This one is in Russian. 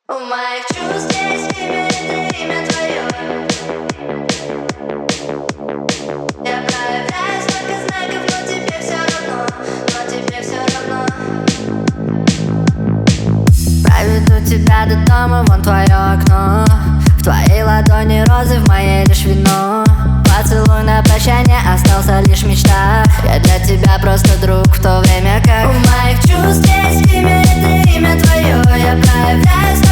У моих чувств есть имя, это имя твое. Я проявляю столько знаков, но тебе все равно, но тебе все равно. Проведу тебя до дома, вон твое окно. В твоей ладони розы, в моей лишь вино. Поцелуй на прощание, остался лишь в мечтах. Я для тебя просто друг, в то время как у моих чувств есть имя, это имя твое. Я проявляю